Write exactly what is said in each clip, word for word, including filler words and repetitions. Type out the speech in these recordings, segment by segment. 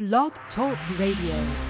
Blog Talk Radio.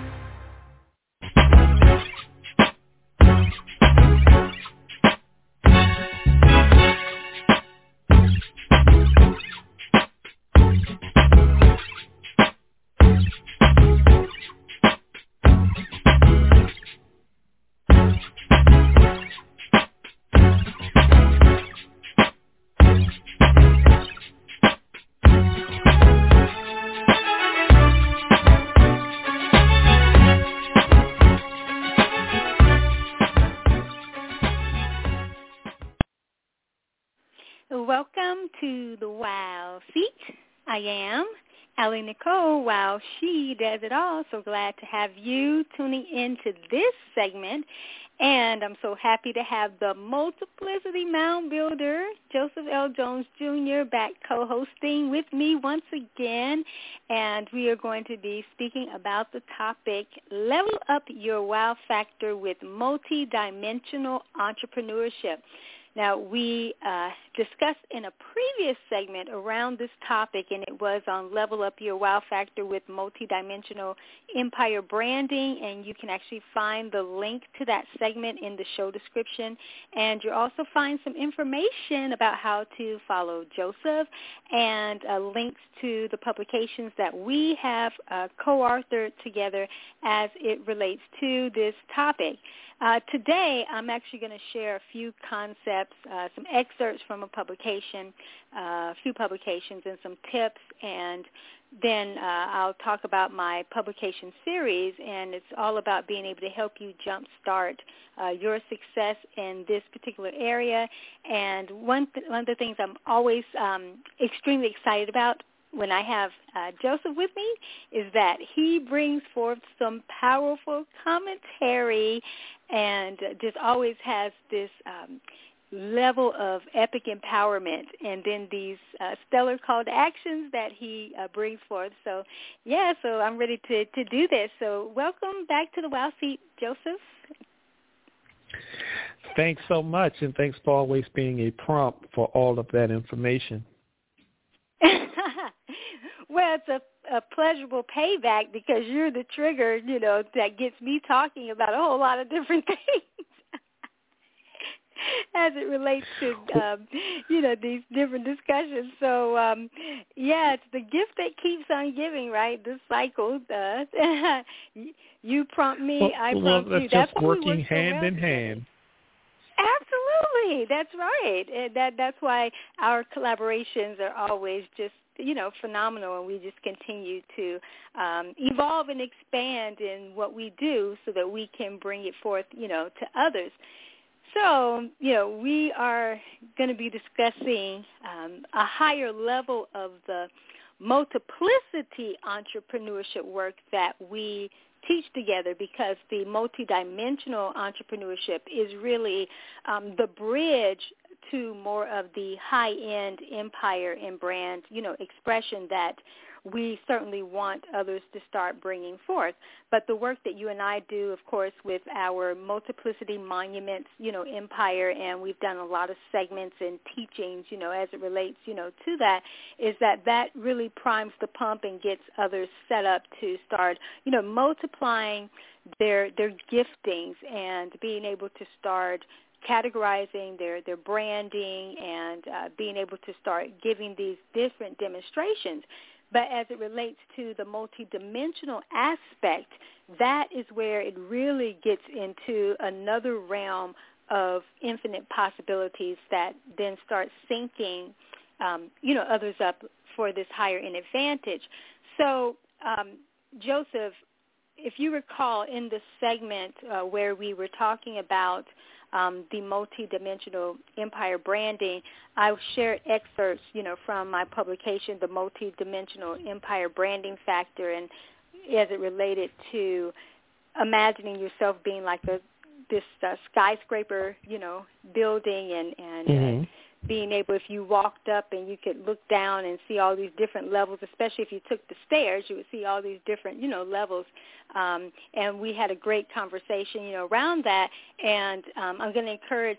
Welcome to the Wow Seat. I am Allie Nicole, Wow She Does It All. So glad to have you tuning into this segment. And I'm so happy to have the Multiplicity Mound Builder, Joseph L. Jones Junior, back co-hosting with me once again. And we are going to be speaking about the topic, Level Up Your Wow Factor with Multidimensional Entrepreneurship. Now, we uh, discussed in a previous segment around this topic, and it was on Level Up Your Wow Factor with Multidimensional Empire Branding, and you can actually find the link to that segment in the show description. And you'll also find some information about how to follow Joseph and uh, links to the publications that we have uh, co-authored together as it relates to this topic. Uh, today, I'm actually going to share a few concepts, uh, some excerpts from a publication, uh, a few publications, and some tips, and then uh, I'll talk about my publication series, and it's all about being able to help you jumpstart uh, your success in this particular area. And one, th- one of the things I'm always um, extremely excited about when I have uh, Joseph with me is that he brings forth some powerful commentary and just always has this um, level of epic empowerment, and then these uh, stellar call to actions that he uh, brings forth. So, yeah, so I'm ready to, to do this. So welcome back to the Wow Seat, Joseph. Thanks so much, and thanks for always being a prompt for all of that information. Well, it's a, a pleasurable payback because you're the trigger, you know, that gets me talking about a whole lot of different things as it relates to, um, you know, these different discussions. So, um, yeah, it's the gift that keeps on giving, right? This cycle does. You prompt me, well, I prompt well, you. that's That's just working hand in hand. Absolutely, that's right. And that that's why our collaborations are always just, you know, phenomenal, and we just continue to um, evolve and expand in what we do so that we can bring it forth, you know, to others. So, you know, we are going to be discussing um, a higher level of the multiplicity entrepreneurship work that we teach together, because the multidimensional entrepreneurship is really um, the bridge to more of the high-end empire and brand, you know, expression that we certainly want others to start bringing forth. But the work that you and I do, of course, with our Multiplicity Monuments, you know, empire, and we've done a lot of segments and teachings, you know, as it relates, you know, to that, is that that really primes the pump and gets others set up to start, you know, multiplying their their giftings and being able to start categorizing their, their branding and uh, being able to start giving these different demonstrations. But as it relates to the multidimensional aspect, that is where it really gets into another realm of infinite possibilities that then start syncing, um, you know, others up for this higher end advantage. So, um, Joseph, if you recall in the segment uh, where we were talking about Um, the multidimensional empire branding, I shared excerpts, you know, from my publication, The Multidimensional Empire Branding Factor, and as it related to imagining yourself being like a this uh, skyscraper, you know, building, and, and mm-hmm. uh, being able, if you walked up and you could look down and see all these different levels, especially if you took the stairs, you would see all these different, you know, levels. Um, and we had a great conversation, you know, around that. And um, I'm going to encourage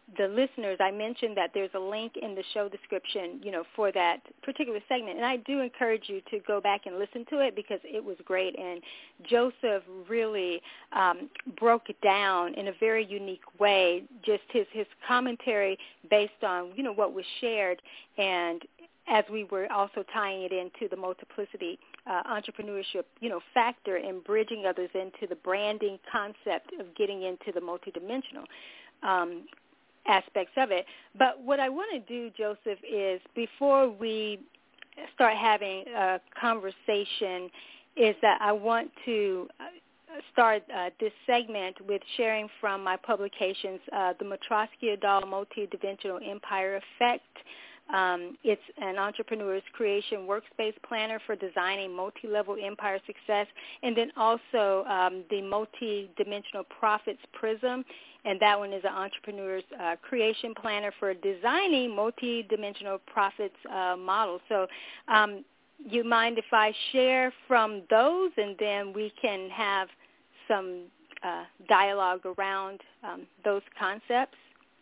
the listeners, I mentioned that there's a link in the show description, you know, for that particular segment. And I do encourage you to go back and listen to it because it was great. And Joseph really um, broke it down in a very unique way, just his, his commentary based on, you know, what was shared. And as we were also tying it into the multiplicity uh, entrepreneurship, you know, factor and bridging others into the branding concept of getting into the multidimensional um, aspects of it. But what I want to do, Joseph, is before we start having a conversation is that I want to start uh, this segment with sharing from my publications, uh, The Matroskia-Doll Multidimensional Empire Effect. Um, it's an entrepreneur's creation workspace planner for designing multi-level empire success, and then also um, the multi-dimensional profits prism, and that one is an entrepreneur's uh, creation planner for designing multi-dimensional profits uh, models. So um, you mind if I share from those, and then we can have some uh, dialogue around um, those concepts?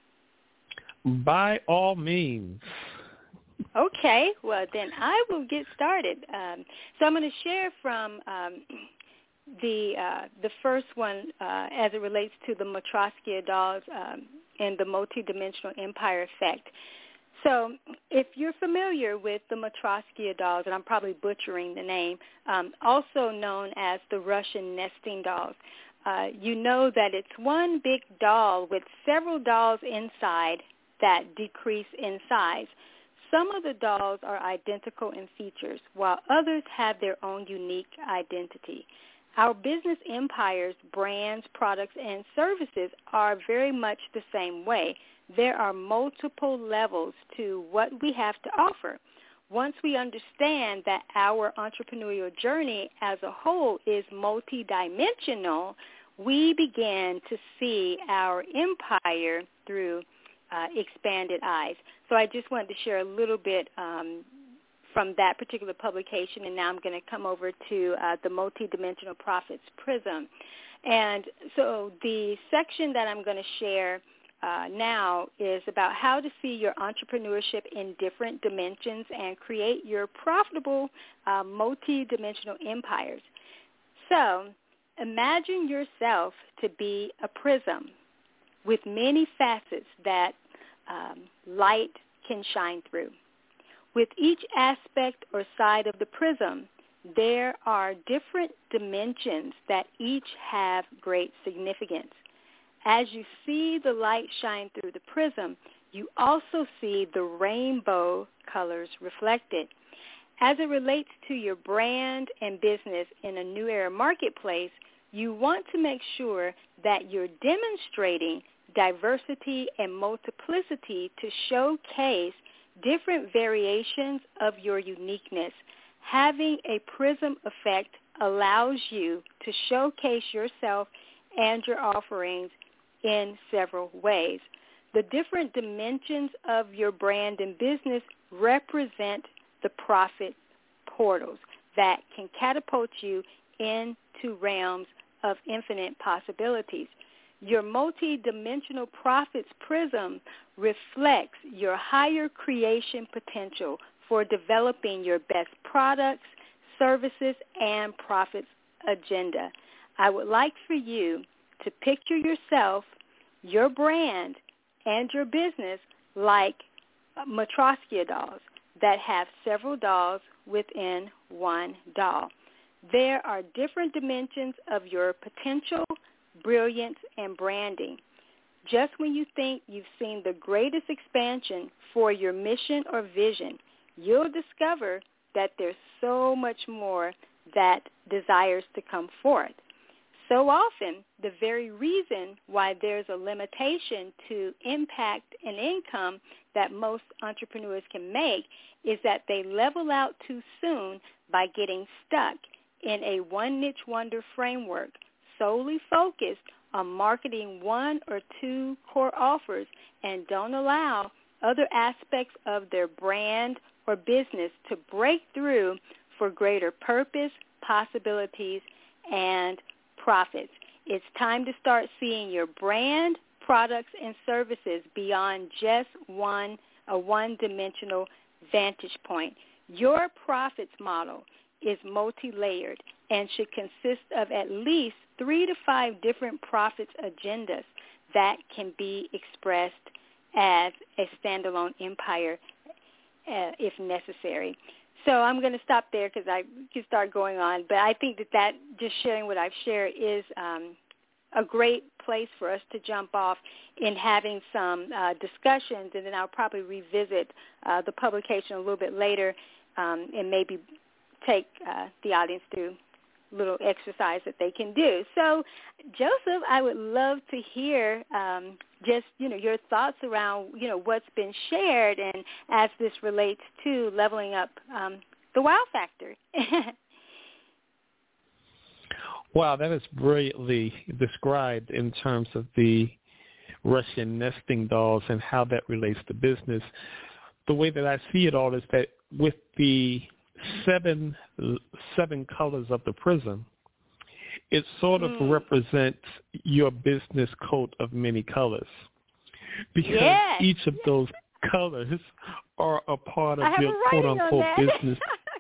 By all means. Okay, well, then I will get started. Um, so I'm going to share from um, the uh, the first one uh, as it relates to the Matroskia dolls um, and the multidimensional empire effect. So if you're familiar with the Matroskia dolls, and I'm probably butchering the name, um, also known as the Russian nesting dolls, uh, you know that it's one big doll with several dolls inside that decrease in size. Some of the dolls are identical in features, while others have their own unique identity. Our business empires, brands, products, and services are very much the same way. There are multiple levels to what we have to offer. Once we understand that our entrepreneurial journey as a whole is multidimensional, we begin to see our empire through uh, expanded eyes. So I just wanted to share a little bit um, from that particular publication, and now I'm going to come over to uh, the Multidimensional Profits Prism. And so the section that I'm going to share uh, now is about how to see your entrepreneurship in different dimensions and create your profitable uh, multidimensional empires. So imagine yourself to be a prism with many facets that um, light can shine through. With each aspect or side of the prism, there are different dimensions that each have great significance. As you see the light shine through the prism, you also see the rainbow colors reflected. As it relates to your brand and business in a new era marketplace, you want to make sure that you're demonstrating diversity and multiplicity to showcase different variations of your uniqueness. Having a prism effect allows you to showcase yourself and your offerings in several ways. The different dimensions of your brand and business represent the profit portals that can catapult you into realms of infinite possibilities. Your multi-dimensional profits prism reflects your higher creation potential for developing your best products, services, and profits agenda. I would like for you to picture yourself, your brand, and your business like Matroskia dolls that have several dolls within one doll. There are different dimensions of your potential, brilliance, and branding. Just when you think you've seen the greatest expansion for your mission or vision, you'll discover that there's so much more that desires to come forth. So often, the very reason why there's a limitation to impact and income that most entrepreneurs can make is that they level out too soon by getting stuck in a one niche wonder framework solely focused on marketing one or two core offers and don't allow other aspects of their brand or business to break through for greater purpose, possibilities, and profits. It's time to start seeing your brand, products and services beyond just one a one-dimensional vantage point. Your profits model is multi-layered and should consist of at least three to five different profits agendas that can be expressed as a standalone empire uh, if necessary. So I'm going to stop there because I can start going on. But I think that, that just sharing what I've shared is um, a great place for us to jump off in having some uh, discussions, and then I'll probably revisit uh, the publication a little bit later um, and maybe take uh, the audience through a little exercise that they can do. So, Joseph, I would love to hear um, just, you know, your thoughts around, you know, what's been shared and as this relates to leveling up um, the wow factor. Wow, that is brilliantly described in terms of the Russian nesting dolls and how that relates to business. The way that I see it all is that with the seven seven colors of the prism, it sort of mm. represents your business coat of many colors, because yes. each of those colors are a part of I your quote-unquote business.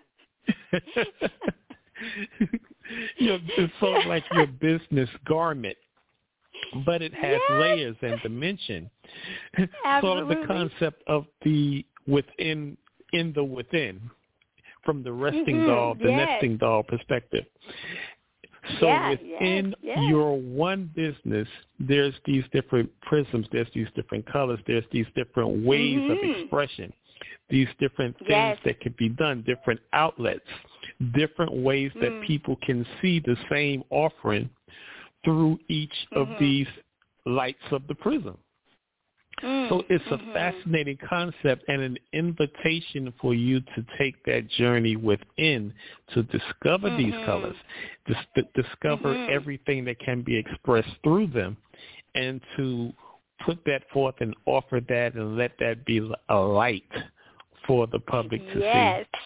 Your, it's sort of like your business garment, but it has yes. layers and dimension. Absolutely. Sort of the concept of the within, in the within, from the resting mm-hmm. doll, the yes. nesting doll perspective. So yeah, within yes, yes. your one business, there's these different prisms, there's these different colors, there's these different ways mm-hmm. of expression, these different things yes. that can be done, different outlets, different ways that mm. people can see the same offering through each mm-hmm. of these lights of the prism. Mm, so it's a mm-hmm. fascinating concept and an invitation for you to take that journey within to discover mm-hmm. these colors, dis- discover mm-hmm. everything that can be expressed through them, and to put that forth and offer that and let that be a light for the public to yes. see.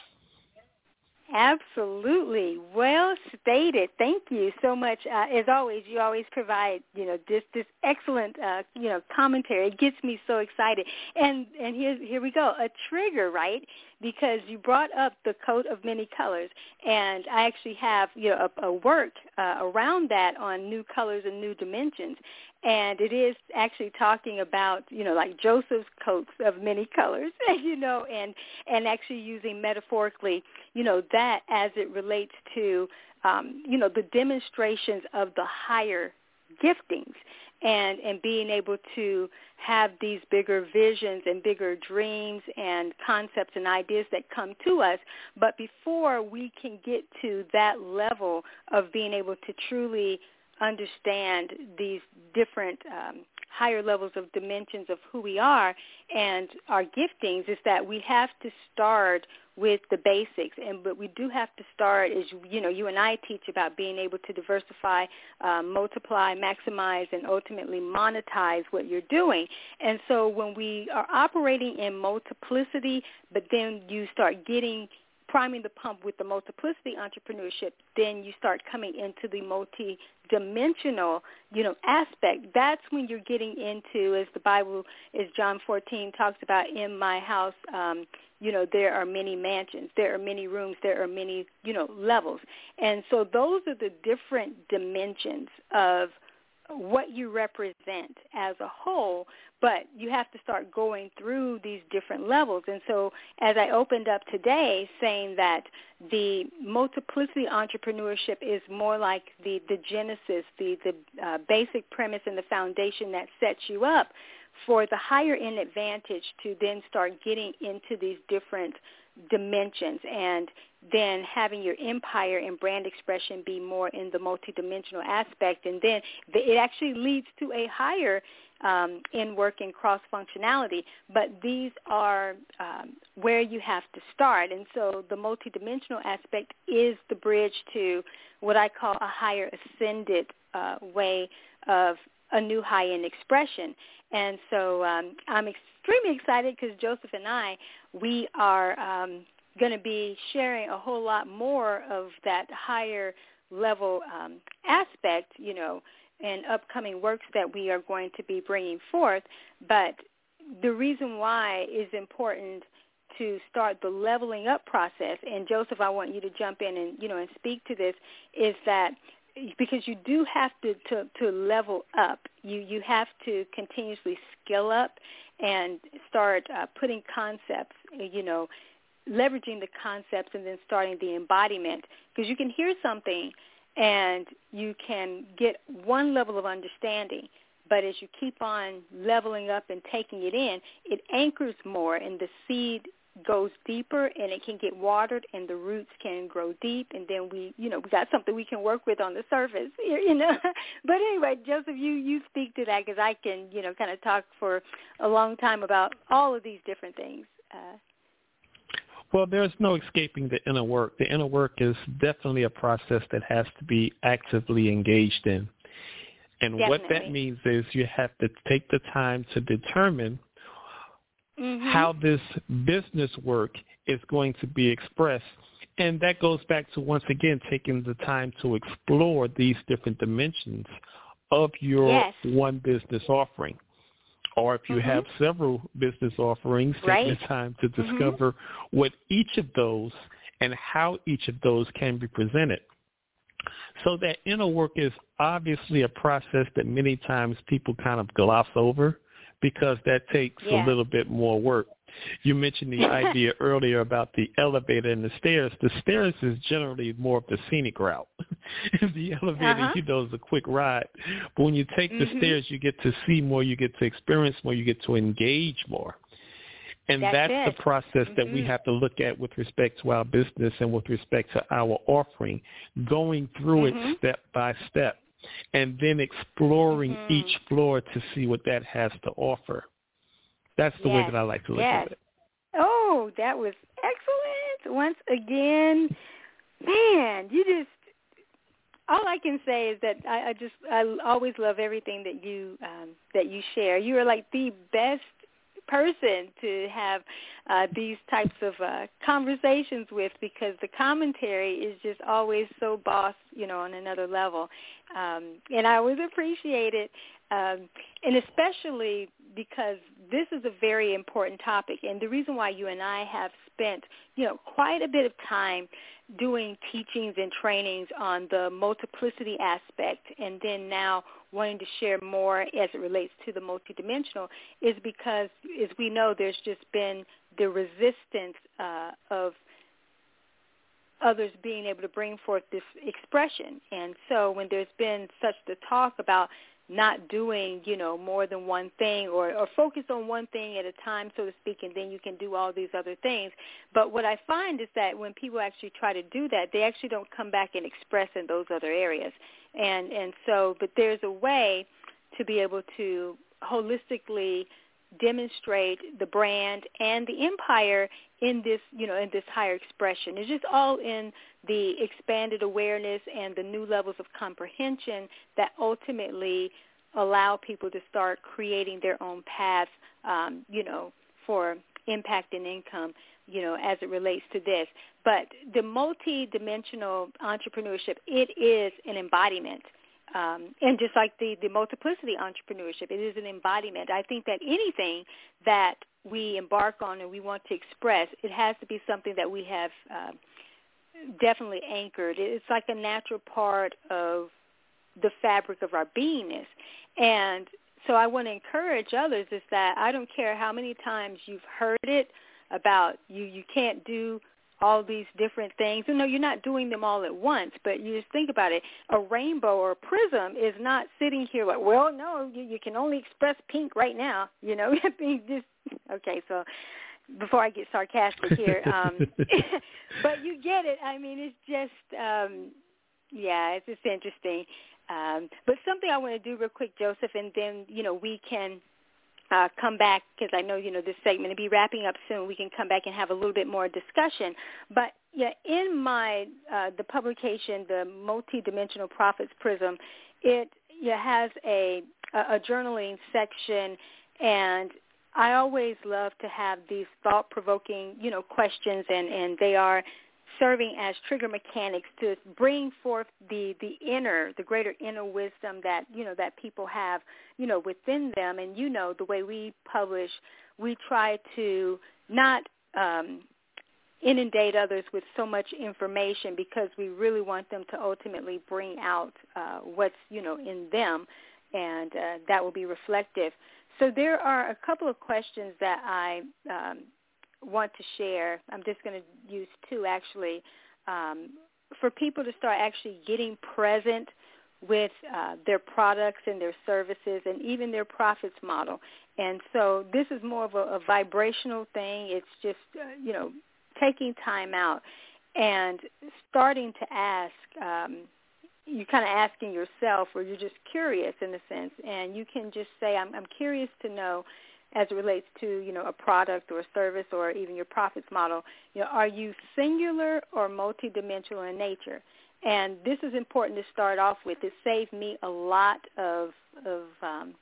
Absolutely. Well stated. Thank you so much. Uh, as always, you always provide, you know, this this excellent, uh, you know, commentary. It gets me so excited. And and here here we go, a trigger, right? Because you brought up the coat of many colors, and I actually have, you know, a, a work uh, around that on new colors and new dimensions. And it is actually talking about, you know, like Joseph's coats of many colors, you know, and, and actually using metaphorically, you know, that as it relates to, um, you know, the demonstrations of the higher giftings and, and being able to have these bigger visions and bigger dreams and concepts and ideas that come to us. But before we can get to that level of being able to truly understand these different um, higher levels of dimensions of who we are and our giftings, is that we have to start with the basics. And but we do have to start, as you know, you and I teach about being able to diversify, uh, multiply, maximize, and ultimately monetize what you're doing. And so when we are operating in multiplicity, but then you start getting priming the pump with the multiplicity entrepreneurship, then you start coming into the multi-dimensional, you know, aspect. That's when you're getting into, as the Bible, as John fourteen talks about, in my house, um, you know, there are many mansions, there are many rooms, there are many, you know, levels. And so those are the different dimensions of what you represent as a whole, but you have to start going through these different levels. And so as I opened up today saying that the multiplicity entrepreneurship is more like the, the genesis, the, the uh, basic premise and the foundation that sets you up for the higher end advantage to then start getting into these different dimensions, and then having your empire and brand expression be more in the multidimensional aspect. And then the, it actually leads to a higher um, in-work and cross-functionality. But these are um, where you have to start. And so the multidimensional aspect is the bridge to what I call a higher ascended uh, way of a new high-end expression. And so um, I'm extremely excited because Joseph and I, we are um, going to be sharing a whole lot more of that higher level um, aspect, you know, and upcoming works that we are going to be bringing forth. But the reason why is important to start the leveling up process, and Joseph, I want you to jump in and, you know, and speak to this, is that because you do have to, to, to level up. You, you have to continuously skill up and start uh, putting concepts, you know, leveraging the concepts and then starting the embodiment. Because you can hear something and you can get one level of understanding, but as you keep on leveling up and taking it in, it anchors more, and the seed goes deeper, and it can get watered, and the roots can grow deep, and then we, you know, we got something we can work with on the surface, you know. But anyway, Joseph, you, you speak to that, because I can, you know, kind of talk for a long time about all of these different things. Uh, Well, there's no escaping the inner work. The inner work is definitely a process that has to be actively engaged in. And definitely. what that means is you have to take the time to determine mm-hmm. how this business work is going to be expressed. And that goes back to, once again, taking the time to explore these different dimensions of your yes. one business offering. Or if you mm-hmm. have several business offerings, right. take the time to discover mm-hmm. what each of those and how each of those can be presented. So that inner work is obviously a process that many times people kind of gloss over because that takes yeah. a little bit more work. You mentioned the idea earlier about the elevator and the stairs. The stairs is generally more of the scenic route. The elevator, uh-huh. you know, is a quick ride. But when you take mm-hmm. the stairs, you get to see more, you get to experience more, you get to engage more. And that's, that's the process mm-hmm. that we have to look at with respect to our business and with respect to our offering, going through mm-hmm. it step by step, and then exploring mm-hmm. each floor to see what that has to offer. That's the yes. way that I like to look yes. at it. Oh, that was excellent. Once again, man, you just, all I can say is that I, I just, I always love everything that you, um, that you share. You are like the best person to have uh, these types of uh, conversations with, because the commentary is just always so boss, you know, on another level. Um, and I always appreciate it. Um, and especially because this is a very important topic, and the reason why you and I have spent, you know, quite a bit of time doing teachings and trainings on the multiplicity aspect, and then now wanting to share more as it relates to the multidimensional, is because, as we know, there's just been the resistance uh, of others being able to bring forth this expression. And so when there's been such the talk about not doing, you know, more than one thing, or, or focus on one thing at a time, so to speak, and then you can do all these other things. But what I find is that when people actually try to do that, they actually don't come back and express in those other areas. And, and so, but there's a way to be able to holistically demonstrate the brand and the empire in this, you know, in this higher expression. It's just all in the expanded awareness and the new levels of comprehension that ultimately allow people to start creating their own paths, um, you know, for impact and income, you know, as it relates to this. But the multi-dimensional entrepreneurship, it is an embodiment. Um, and just like the, the multiplicity entrepreneurship, it is an embodiment. I think that anything that we embark on and we want to express, it has to be something that we have uh, definitely anchored. It's like a natural part of the fabric of our beingness. And so I want to encourage others is that I don't care how many times you've heard it about you, you can't do all these different things. You know, you're not doing them all at once, but you just think about it. A rainbow or a prism is not sitting here like, well, no, you, you can only express pink right now. You know, just okay. So before I get sarcastic here, um, but you get it. I mean, it's just, um, yeah, it's just interesting. Um, but something I want to do real quick, Joseph, and then, you know, we can Uh, come back, because I know, you know, this segment will be wrapping up soon. We can come back and have a little bit more discussion. But, yeah, in my, uh, the publication, the Multidimensional Profits Prism, it yeah, has a, a, a journaling section, and I always love to have these thought-provoking, you know, questions, and, and they are serving as trigger mechanics to bring forth the, the inner, the greater inner wisdom that, you know, that people have, you know, within them. And, you know, the way we publish, we try to not um, inundate others with so much information because we really want them to ultimately bring out uh, what's, you know, in them, and uh, that will be reflective. So there are a couple of questions that I um, want to share. I'm just going to use two, actually, um, for people to start actually getting present with uh, their products and their services and even their profits model. And so this is more of a, a vibrational thing. It's just, uh, you know, taking time out and starting to ask, um, you're kind of asking yourself, or you're just curious in a sense, and you can just say, I'm, I'm curious to know, as it relates to, you know, a product or a service or even your profits model, you know, are you singular or multidimensional in nature? And this is important to start off with. It saved me a lot of, of um,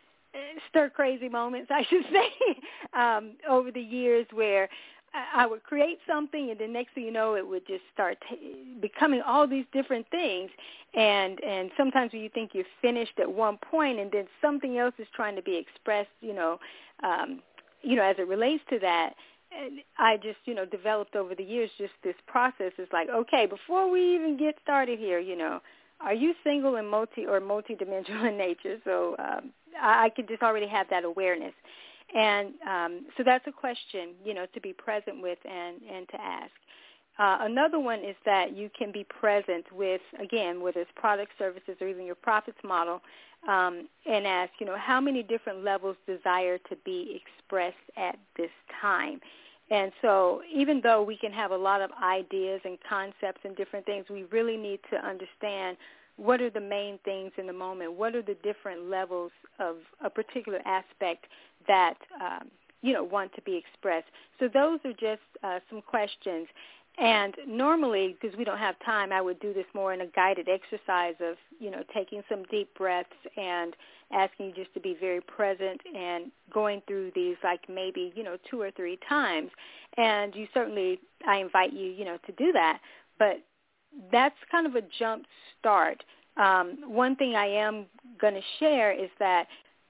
stir-crazy moments, I should say, um, over the years where I would create something, and the next thing you know, it would just start t- becoming all these different things. And and sometimes when you think you're finished at one point, and then something else is trying to be expressed, you know, um, you know, as it relates to that. And I just, you know, developed over the years just this process. It's like, okay, before we even get started here, you know, are you single and multi or multidimensional in nature? So um, I, I could just already have that awareness. And um, so that's a question, you know, to be present with and, and to ask. Uh, another one is that you can be present with, again, whether it's product, services, or even your profits model, um, and ask, you know, how many different levels desire to be expressed at this time. And so even though we can have a lot of ideas and concepts and different things, we really need to understand what are the main things in the moment, what are the different levels of a particular aspect that, um, you know, want to be expressed. So those are just uh, some questions. And normally, because we don't have time, I would do this more in a guided exercise of, you know, taking some deep breaths and asking you just to be very present and going through these like maybe, you know, two or three times. And you certainly, I invite you, you know, to do that. But that's kind of a jump start. Um, one thing I am going to share is that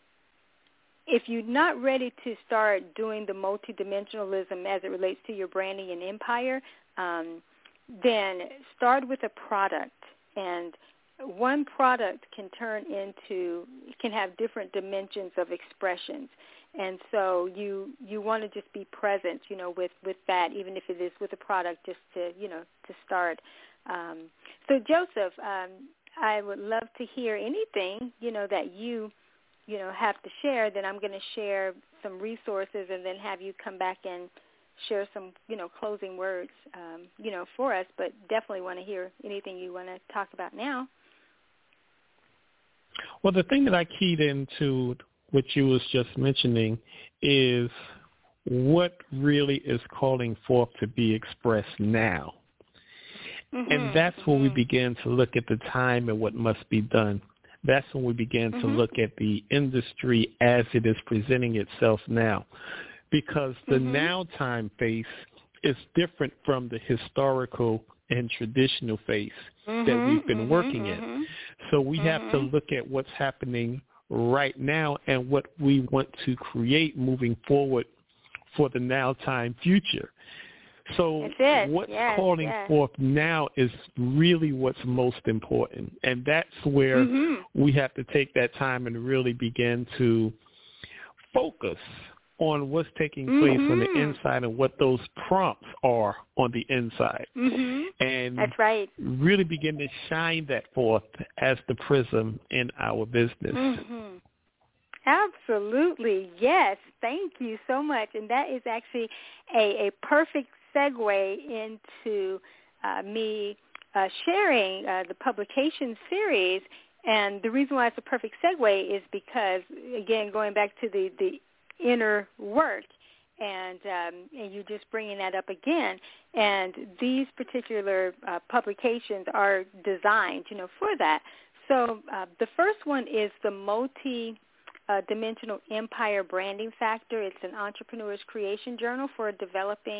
if you're not ready to start doing the multidimensionalism as it relates to your branding and empire, um, then start with a product. And one product can turn into, can have different dimensions of expressions. And so you you want to just be present, you know, with, with that, even if it is with a product, just to, you know, to start. Um, so, Joseph, um, I would love to hear anything, you know, that you, you know, have to share. Then I'm going to share some resources and then have you come back and share some, you know, closing words, um, you know, for us. But definitely want to hear anything you want to talk about now. Well, the thing that I keyed into what you was just mentioning is what really is calling forth to be expressed now. Mm-hmm, and that's mm-hmm. when we begin to look at the time and what must be done. That's when we begin mm-hmm. to look at the industry as it is presenting itself now. Because the mm-hmm. now time face is different from the historical and traditional face mm-hmm, that we've been mm-hmm, working mm-hmm. in. So we mm-hmm. have to look at what's happening right now and what we want to create moving forward for the now time future. So what's yes, calling yes. forth now is really what's most important. And that's where mm-hmm. we have to take that time and really begin to focus on what's taking mm-hmm. place on the inside and what those prompts are on the inside. Mm-hmm. And that's right. really begin to shine that forth as the prism in our business. Mm-hmm. Absolutely. Yes. Thank you so much. And that is actually a, a perfect segue into uh, me uh, sharing uh, the publication series. And the reason why it's a perfect segue is because, again, going back to the, the inner work, and um, and you just bringing that up again. And these particular uh, publications are designed, you know, for that. So uh, the first one is the multi Uh, Dimensional Empire Branding Factor. It's an entrepreneur's creation journal for developing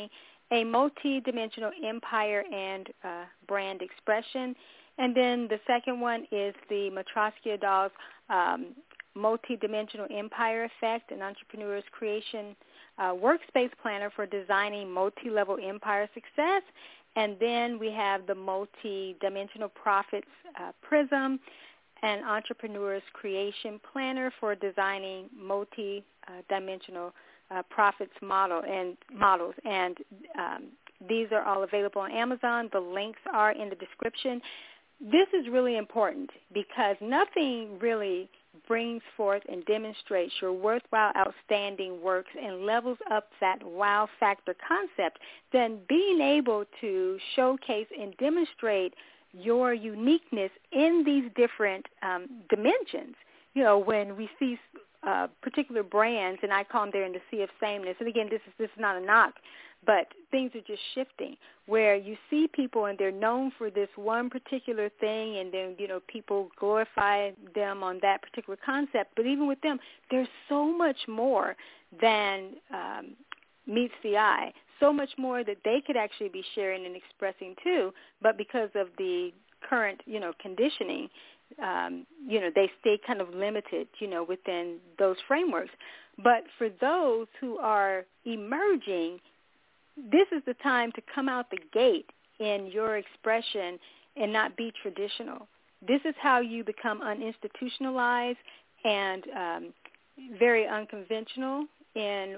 a multi-dimensional empire and uh, brand expression. And then the second one is the Matryoshka Dolls um, multi-dimensional empire effect, an entrepreneur's creation uh, workspace planner for designing multi-level empire success. And then we have the multi-dimensional profits uh, prism, an entrepreneur's creation planner for designing multi-dimensional uh, profits model and models. And um, these are all available on Amazon. The links are in the description. This is really important because nothing really brings forth and demonstrates your worthwhile, outstanding works and levels up that wow factor concept than being able to showcase and demonstrate your uniqueness in these different um, dimensions. You know, when we see uh, particular brands, and I call them they're in the sea of sameness, and again, this is this is not a knock, but things are just shifting, where you see people and they're known for this one particular thing, and then, you know, people glorify them on that particular concept. But even with them, there's so much more than um, meets the eye, so much more that they could actually be sharing and expressing too. But because of the current, you know, conditioning, um, you know, they stay kind of limited, you know, within those frameworks. But for those who are emerging, this is the time to come out the gate in your expression and not be traditional. This is how you become uninstitutionalized and um, very unconventional in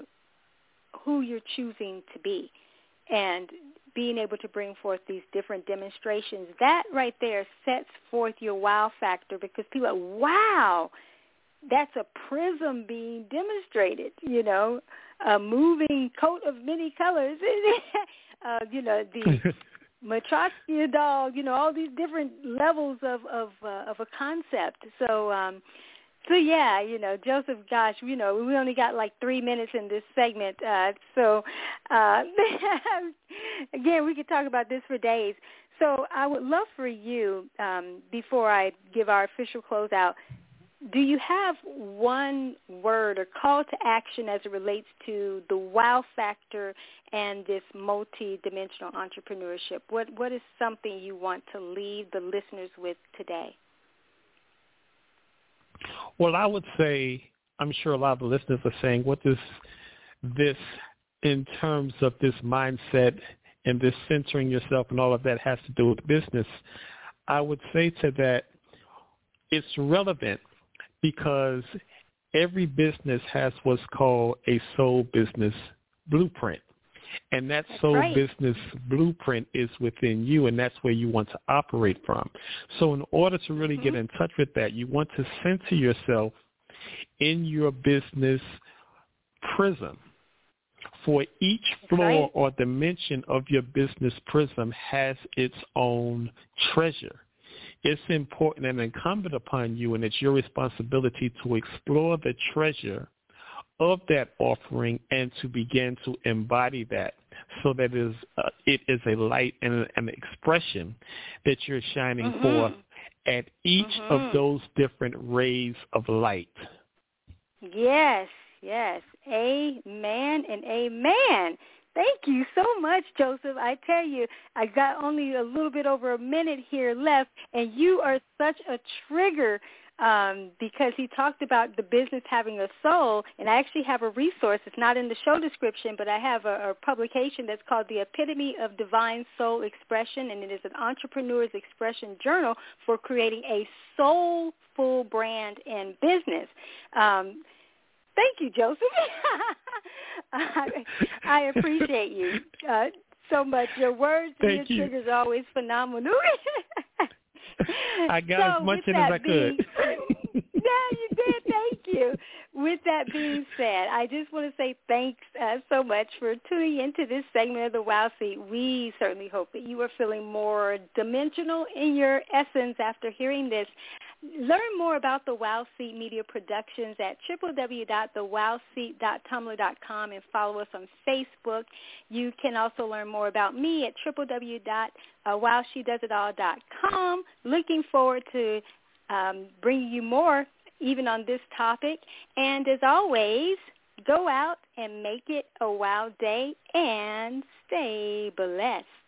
who you're choosing to be, and being able to bring forth these different demonstrations. That right there sets forth your wow factor, because people are, wow, that's a prism being demonstrated, you know, a moving coat of many colors, uh, you know, the Matryoshka doll, you know, all these different levels of of, uh, of a concept. So, um, so yeah, you know, Joseph, gosh, you know, we only got like three minutes in this segment. Uh, so, uh, again, we could talk about this for days. So I would love for you, um, before I give our official closeout, do you have one word or call to action as it relates to the wow factor and this multi-dimensional entrepreneurship? What What is something you want to leave the listeners with today? Well, I would say, I'm sure a lot of the listeners are saying, what does this, in terms of this mindset and this centering yourself and all of that has to do with business? I would say to that, it's relevant, because every business has what's called a soul business blueprint. And that That's soul right. business blueprint is within you, and that's where you want to operate from. So in order to really mm-hmm. get in touch with that, you want to center yourself in your business prism. For each floor right. or dimension of your business prism has its own treasure. It's important and incumbent upon you, and it's your responsibility to explore the treasure of that offering and to begin to embody that, so that it is, uh, it is a light and an expression that you're shining mm-hmm. forth at each mm-hmm. of those different rays of light. Yes, yes. Amen and amen. Thank you so much, Joseph. I tell you, I got only a little bit over a minute here left, and you are such a trigger um, because he talked about the business having a soul, and I actually have a resource. It's not in the show description, but I have a, a publication that's called The Epitome of Divine Soul Expression, and it is an entrepreneur's expression journal for creating a soulful brand and business. Um, Thank you, Joseph. I, I appreciate you uh, so much. Your words and Thank your you. triggers are always phenomenal. I got so as much in as I being, could. Yeah, you did. Thank you. With that being said, I just want to say thanks uh, so much for tuning into this segment of the Wow Seat. We certainly hope that you are feeling more dimensional in your essence after hearing this. Learn more about the Wow Seat Media Productions at w w w dot the wow seat dot tumblr dot com and follow us on Facebook. You can also learn more about me at w w w dot wow she does it all dot com. Looking forward to um, bringing you more even on this topic. And as always, Go out and make it a wild day and stay blessed.